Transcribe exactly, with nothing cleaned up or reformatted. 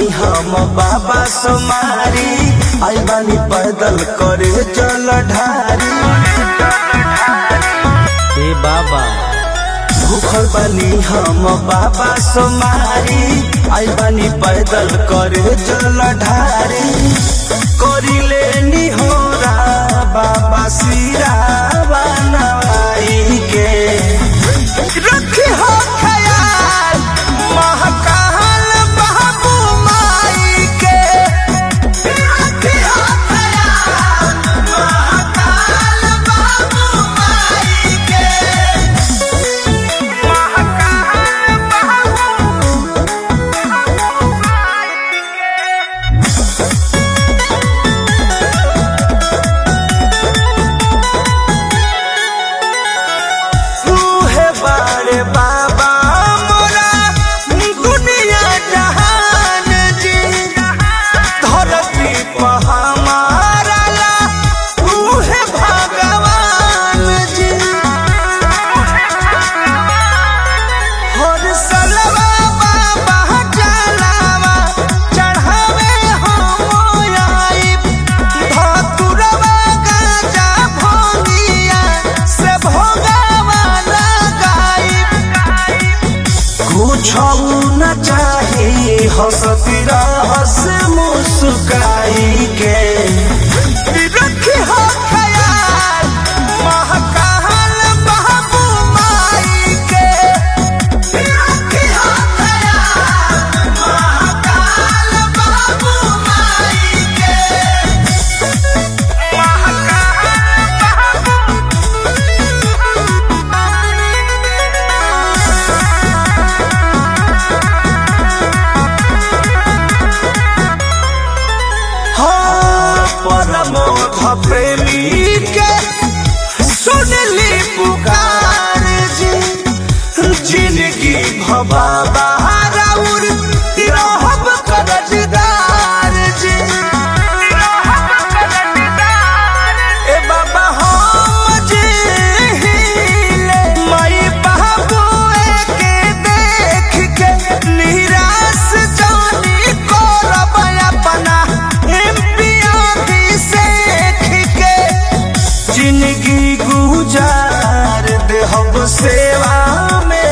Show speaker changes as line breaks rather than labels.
बानी हम बाबा सोमारी, आई बानी पैदल करे जल ढारी।
हे बाबा
भूखल बानी हम बाबा सोमारी, आई बानी पैदल करे जल ढारी। करी लेनी होरा बाबा सिरा बनवाई के, रखी हो ख्याल महाकाल बाबू माई के, रखी हो ख्याल महाकाल बाबू माई के, महाकाल बाबू माई के। बारे बाबा मोरा दुनिया जहान जी, धरती पर हमारा ला उहे भगवान जी। हर सलवा बाबा जलावा चढ़ावे हम आई, धतुरवा गाजा भोगिया से भोगावा कुछ न चाही हंसती रहस मुस्काई के, रखी हो ख्याल महाकाल बाबू माई के, रखी हो ख्याल महाकाल बाबू माई के, महाकाल परमोध प्रेमी के सुनली पुकार जी, जिंदगी भबाबा राउर रहब करजदार जी। ए बाबा हम जी हिले माई बाबू के देख के निराश जानी करब अपना जिंदगी गुजार देहब सेवा में